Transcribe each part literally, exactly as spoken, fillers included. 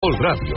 Caracol Radio.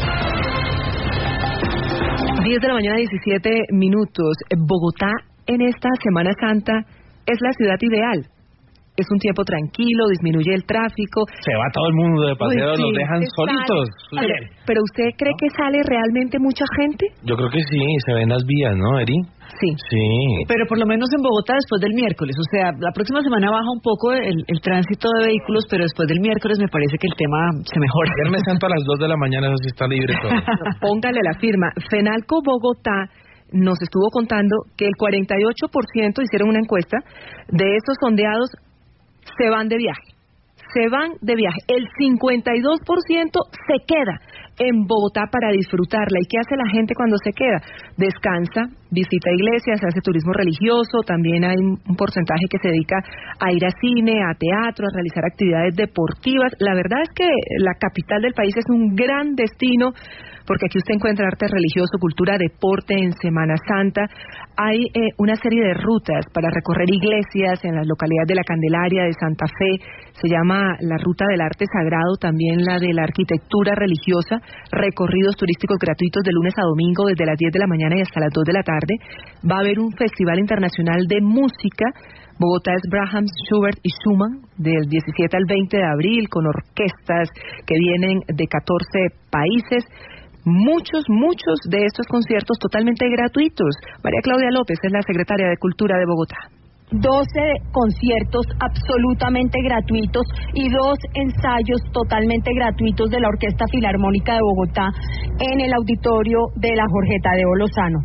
diez de la mañana, diecisiete minutos. Bogotá en esta Semana Santa es la ciudad ideal. Es un tiempo tranquilo, disminuye el tráfico. Se va todo el mundo de paseo, sí, nos dejan solitos. Pero, pero ¿usted cree que sale realmente mucha gente? Yo creo que sí, se ven las vías, ¿no, Eri? Sí. Sí. Pero por lo menos en Bogotá después del miércoles. O sea, la próxima semana baja un poco el, el tránsito de vehículos, pero después del miércoles me parece que el tema se mejora. Viernes Santo a las dos de la mañana, eso sí está libre todo. Póngale la firma. Fenalco Bogotá nos estuvo contando que el cuarenta y ocho por ciento, hicieron una encuesta, de esos sondeados se van de viaje, se van de viaje. El cincuenta y dos por ciento se queda en Bogotá para disfrutarla. ¿Y qué hace la gente cuando se queda? Descansa, visita iglesias, hace turismo religioso, también hay un porcentaje que se dedica a ir a cine, a teatro, a realizar actividades deportivas. La verdad es que la capital del país es un gran destino, porque aquí usted encuentra arte religioso, cultura, deporte en Semana Santa. Hay eh, una serie de rutas para recorrer iglesias en las localidades de La Candelaria, de Santa Fe. Se llama la Ruta del Arte Sagrado, también la de la arquitectura religiosa. Recorridos turísticos gratuitos de lunes a domingo desde las diez de la mañana y hasta las dos de la tarde. Va a haber un festival internacional de música. Bogotá es Brahms, Schubert y Schumann del diecisiete al veinte de abril, con orquestas que vienen de catorce países. Muchos, muchos de estos conciertos totalmente gratuitos. María Claudia López es la secretaria de Cultura de Bogotá. doce conciertos absolutamente gratuitos y dos ensayos totalmente gratuitos de la Orquesta Filarmónica de Bogotá en el auditorio de la Jorge Tadeo Lozano.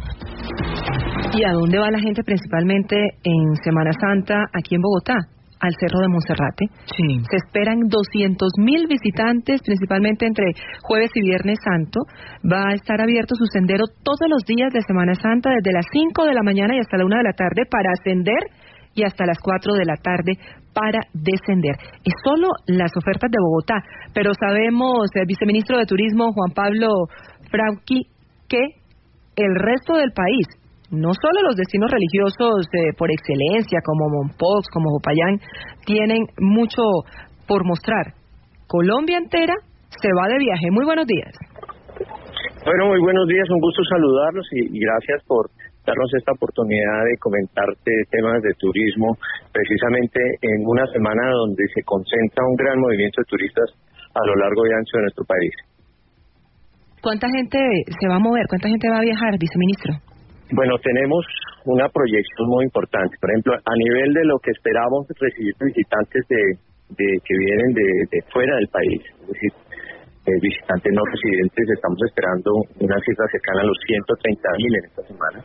¿Y a dónde va la gente principalmente en Semana Santa aquí en Bogotá? Al Cerro de Monserrate. Sí. Se esperan doscientos mil visitantes, principalmente entre jueves y viernes santo. Va a estar abierto su sendero todos los días de Semana Santa, desde las cinco de la mañana y hasta la una de la tarde para ascender y hasta las cuatro de la tarde para descender. Es solo las ofertas de Bogotá, pero sabemos, el viceministro de Turismo, Juan Pablo Frauqui, que el resto del país, no solo los destinos religiosos eh, por excelencia, como Mompox, como Popayán, tienen mucho por mostrar. Colombia entera se va de viaje. Muy buenos días. Bueno, muy buenos días, un gusto saludarlos y, y gracias por darnos esta oportunidad de comentarte temas de turismo, precisamente en una semana donde se concentra un gran movimiento de turistas a lo largo y ancho de nuestro país. ¿Cuánta gente se va a mover? ¿Cuánta gente va a viajar, viceministro? Bueno, tenemos una proyección muy importante. Por ejemplo, a nivel de lo que esperamos recibir visitantes de, de que vienen de, de fuera del país, es decir, eh, visitantes no residentes, estamos esperando una cifra cercana a los ciento treinta mil en esta semana.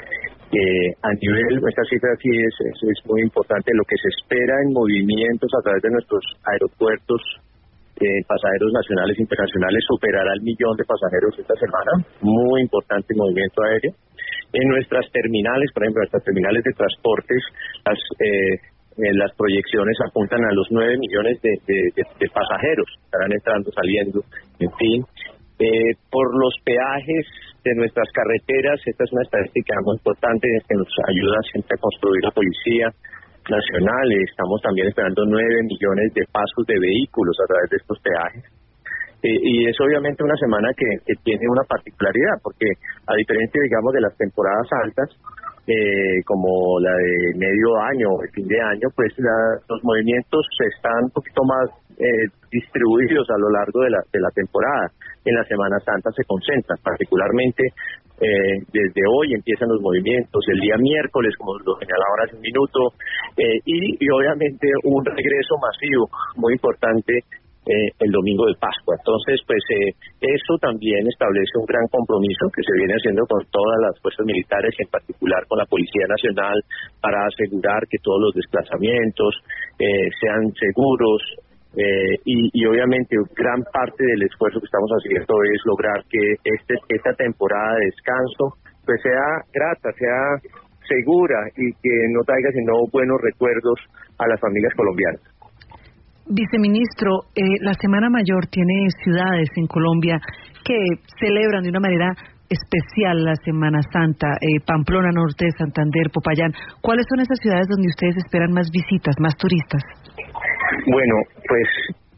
Eh, a nivel, esta cifra sí es, es, es muy importante, lo que se espera en movimientos a través de nuestros aeropuertos, eh, pasajeros nacionales e internacionales, superará el millón de pasajeros esta semana. Muy importante el movimiento aéreo. En nuestras terminales, por ejemplo, nuestras terminales de transportes, las eh, eh, las proyecciones apuntan a los nueve millones de, de, de, de pasajeros que estarán entrando, saliendo, en fin. Eh, por los peajes de nuestras carreteras, esta es una estadística muy importante que nos ayuda siempre a construir la Policía Nacional. Estamos también esperando nueve millones de pasos de vehículos a través de estos peajes. Eh, y es obviamente una semana que, que tiene una particularidad, porque a diferencia, digamos, de las temporadas altas, eh, como la de medio año o el fin de año, pues la, los movimientos están un poquito más eh, distribuidos a lo largo de la, de la temporada. En la Semana Santa se concentran, particularmente eh, desde hoy empiezan los movimientos, el día miércoles, como lo señalaba hace un minuto, eh, y, y obviamente un regreso masivo muy importante Eh, el domingo de Pascua. Entonces, pues eh, eso también establece un gran compromiso que se viene haciendo con todas las fuerzas militares, y en particular con la Policía Nacional, para asegurar que todos los desplazamientos eh, sean seguros, eh, y, y obviamente gran parte del esfuerzo que estamos haciendo es lograr que este esta temporada de descanso pues sea grata, sea segura y que no traiga sino buenos recuerdos a las familias colombianas. Viceministro, eh, la Semana Mayor tiene ciudades en Colombia que celebran de una manera especial la Semana Santa, eh, Pamplona Norte, Santander, Popayán. ¿Cuáles son esas ciudades donde ustedes esperan más visitas, más turistas? Bueno, pues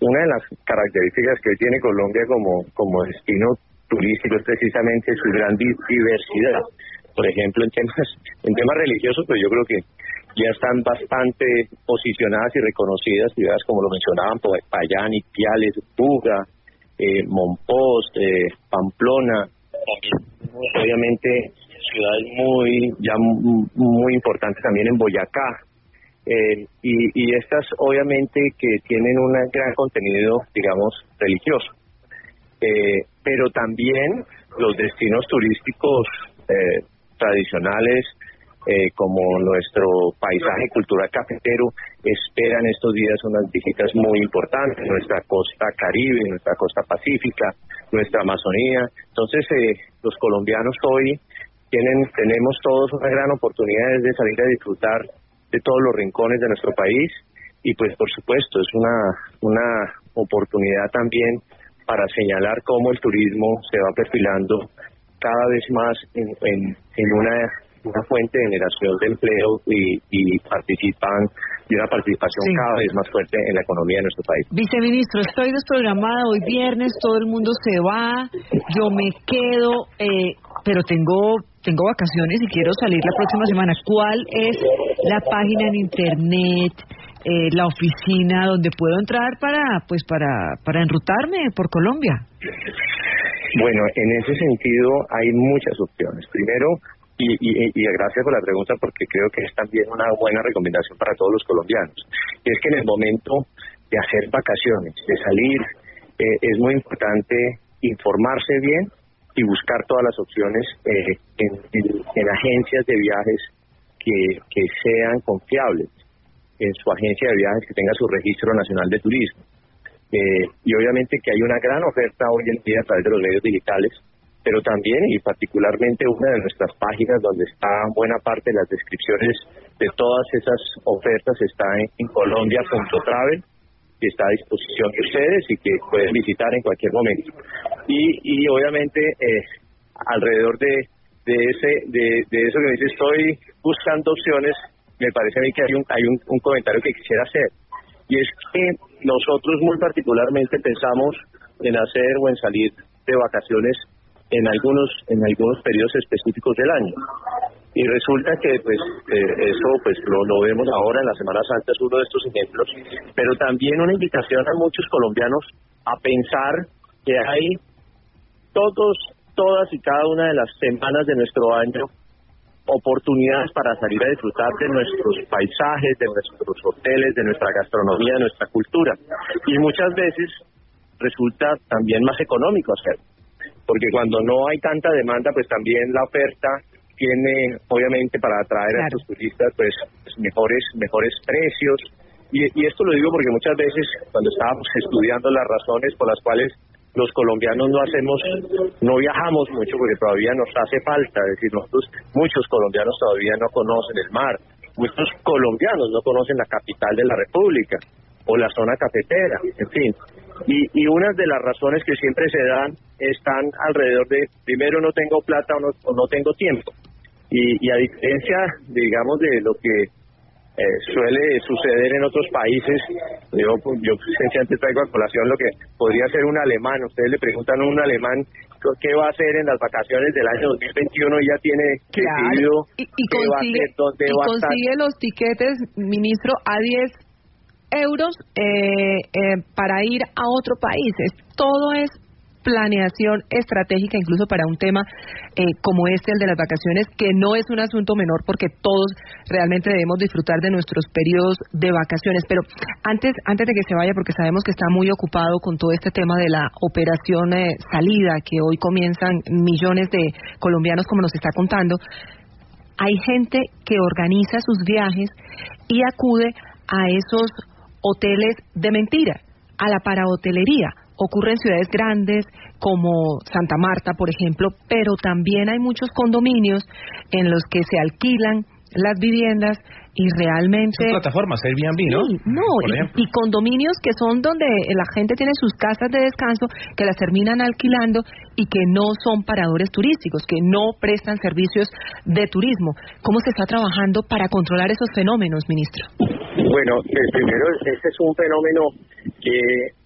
una de las características que tiene Colombia como, como destino turístico es precisamente su gran diversidad. Por ejemplo, en temas en temas religiosos, pues yo creo que ya están bastante posicionadas y reconocidas ciudades como lo mencionaban, Popayán, Ipiales, Buga, eh, Monpós, eh, Pamplona, obviamente ciudades muy ya muy importantes también en Boyacá, eh, y, y estas obviamente que tienen un gran contenido, digamos, religioso, eh, pero también los destinos turísticos eh, tradicionales, eh, como nuestro paisaje cultural cafetero, esperan estos días unas visitas muy importantes, nuestra costa caribe, nuestra costa pacífica, nuestra Amazonía. Entonces, eh, los colombianos hoy tienen, tenemos todos una gran oportunidad de salir a disfrutar de todos los rincones de nuestro país, y pues por supuesto es una, una oportunidad también para señalar cómo el turismo se va perfilando cada vez más en, en, en una, una fuente de generación de empleo y, y participan y una participación sí. cada vez más fuerte en la economía de nuestro país. Viceministro, estoy desprogramada hoy viernes, todo el mundo se va, yo me quedo, eh, pero tengo tengo vacaciones y quiero salir la próxima semana. ¿Cuál es la página en internet, eh, la oficina donde puedo entrar para pues para para enrutarme por Colombia? Bueno, en ese sentido hay muchas opciones. Primero, y, y, y gracias por la pregunta, porque creo que es también una buena recomendación para todos los colombianos, y es que en el momento de hacer vacaciones, de salir, eh, es muy importante informarse bien y buscar todas las opciones eh, en, en, en agencias de viajes que, que sean confiables, en su agencia de viajes que tenga su registro nacional de turismo. Eh, y obviamente que hay una gran oferta hoy en día a través de los medios digitales, pero también y particularmente una de nuestras páginas donde está buena parte de las descripciones de todas esas ofertas está en, en colombia punto travel, que está a disposición de ustedes y que pueden visitar en cualquier momento. Y, y obviamente eh, alrededor de, de ese de, de eso que me dice, estoy buscando opciones, me parece a mí que hay un, hay un, un comentario que quisiera hacer. Y es que nosotros muy particularmente pensamos en hacer o en salir de vacaciones en algunos en algunos periodos específicos del año. Y resulta que pues eh, eso pues lo, lo vemos ahora en la Semana Santa, es uno de estos ejemplos, pero también una invitación a muchos colombianos a pensar que hay todos, todas y cada una de las semanas de nuestro año oportunidades para salir a disfrutar de nuestros paisajes, de nuestros hoteles, de nuestra gastronomía, de nuestra cultura. Y muchas veces resulta también más económico hacerlo, porque cuando no hay tanta demanda, pues también la oferta tiene, obviamente, para atraer claro. a estos turistas, pues mejores mejores precios. Y, y esto lo digo porque muchas veces, cuando estábamos estudiando las razones por las cuales los colombianos no hacemos, no viajamos mucho, porque todavía nos hace falta, es decir, nosotros, muchos colombianos todavía no conocen el mar, muchos colombianos no conocen la capital de la República, o la zona cafetera, en fin. Y, y unas de las razones que siempre se dan están alrededor de, primero, no tengo plata o no, o no tengo tiempo. Y, y a diferencia, digamos, de lo que eh, suele suceder en otros países, yo, yo sencillamente traigo a colación lo que podría ser un alemán. Ustedes le preguntan a un alemán qué va a hacer en las vacaciones del año dos mil veintiuno y ya tiene claro. decidido y, y qué consigue, va a hacer, dónde y va a consigue estar. los tiquetes, ministro, a diez euros eh, eh, para ir a otro país. Es, todo es planeación estratégica, incluso para un tema eh, como este, el de las vacaciones, que no es un asunto menor, porque todos realmente debemos disfrutar de nuestros periodos de vacaciones. Pero antes antes de que se vaya, porque sabemos que está muy ocupado con todo este tema de la operación eh, salida, que hoy comienzan millones de colombianos, como nos está contando, hay gente que organiza sus viajes y acude a esos hoteles de mentira, a la parahotelería. Ocurre en ciudades grandes como Santa Marta, por ejemplo, pero también hay muchos condominios en los que se alquilan las viviendas y realmente... Son plataformas, Airbnb, ¿no? Sí, no, y, y condominios que son donde la gente tiene sus casas de descanso, que las terminan alquilando y que no son paradores turísticos, que no prestan servicios de turismo. ¿Cómo se está trabajando para controlar esos fenómenos, ministro? Bueno, el primero, ese es un fenómeno que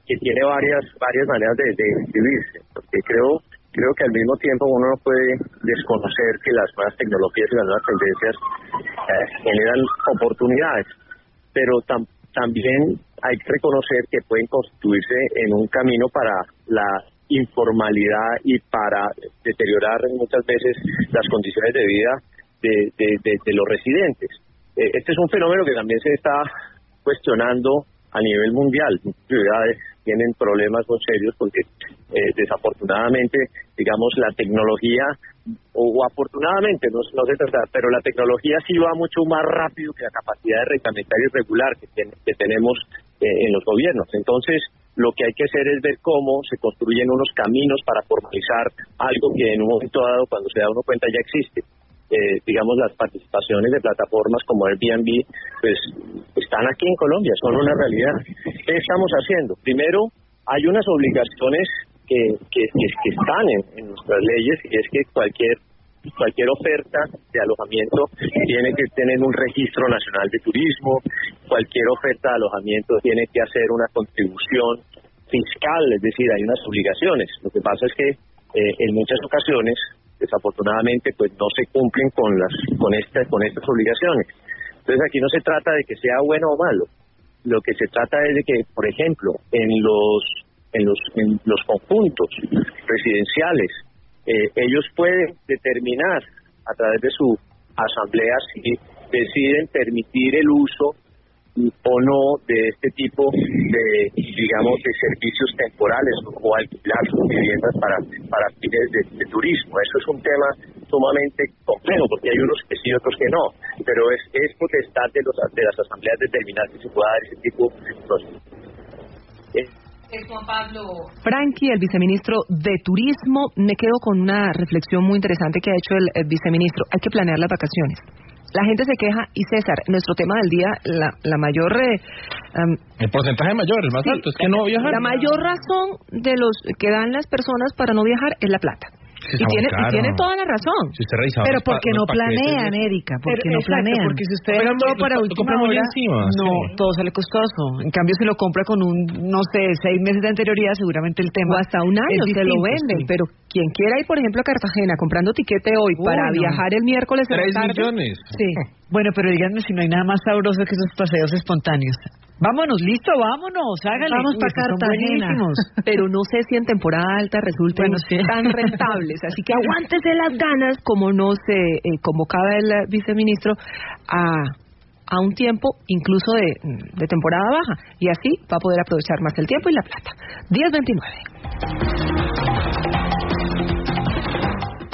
que tiene varias varias maneras de, de inscribirse, porque creo creo que al mismo tiempo uno no puede desconocer que las nuevas tecnologías y las nuevas tendencias eh, generan oportunidades, pero tam, también hay que reconocer que pueden constituirse en un camino para la informalidad y para deteriorar muchas veces las condiciones de vida de, de, de, de los residentes. Eh, este es un fenómeno que también se está cuestionando a nivel mundial. Muchas ciudades tienen problemas muy serios porque eh, desafortunadamente, digamos, la tecnología, o, o afortunadamente, no, no se trata, pero la tecnología sí va mucho más rápido que la capacidad de reglamentaria y regular que, ten, que tenemos eh, en los gobiernos. Entonces, lo que hay que hacer es ver cómo se construyen unos caminos para formalizar algo que en un momento dado, cuando se da uno cuenta, ya existe. Eh, digamos, las participaciones de plataformas como Airbnb, pues están aquí en Colombia, son una realidad. ¿Qué estamos haciendo? Primero, hay unas obligaciones que, que, que, que están en, en nuestras leyes, y es que cualquier cualquier oferta de alojamiento tiene que tener un registro nacional de turismo, cualquier oferta de alojamiento tiene que hacer una contribución fiscal, es decir, hay unas obligaciones. Lo que pasa es que eh, en muchas ocasiones, desafortunadamente, pues no se cumplen con las con estas con estas obligaciones. Entonces aquí no se trata de que sea bueno o malo. Lo que se trata es de que, por ejemplo, en los en los en los conjuntos residenciales, eh, ellos pueden determinar a través de su asamblea si deciden permitir el uso o no de este tipo de, digamos, de servicios temporales o alquilar sus viviendas para para fines de, de turismo. Eso es un tema sumamente complejo porque hay unos que sí, otros que no, pero es, es potestad de, los, de las asambleas determinar si se pueda dar ese tipo de procesos. Eh, Juan Pablo Franchi, el viceministro de Turismo. Me quedo con una reflexión muy interesante que ha hecho el, el viceministro. Hay que planear las vacaciones. La gente se queja, y César, nuestro tema del día, la, la mayor... Eh, um, el porcentaje mayor, el más sí, alto, es que no viajar. La mayor razón de los que dan las personas para no viajar es la plata. Y tiene, y tiene toda la razón. Si usted revisa, pero porque no planean, Erika, porque no planean. Porque si usted deja todo para última hora, encima, no, sí. todo sale costoso. En cambio, si lo compra con un, no sé, seis meses de anterioridad, seguramente el tema... O hasta un año se lo venden, sí. Pero quien quiera ir, por ejemplo, a Cartagena, comprando tiquete hoy Uy, para no. viajar el miércoles... Tres tarde, millones. Sí. Bueno, pero díganme si no hay nada más sabroso que esos paseos espontáneos. Vámonos, listo, vámonos, háganle. Vamos para Cartagena. Pero no sé si en temporada alta resulten bueno, sí. tan rentables. Así que aguántese las ganas, como nos eh, eh, convocaba el viceministro, a, a un tiempo incluso de, de temporada baja. Y así va a poder aprovechar más el tiempo y la plata. diez veintinueve.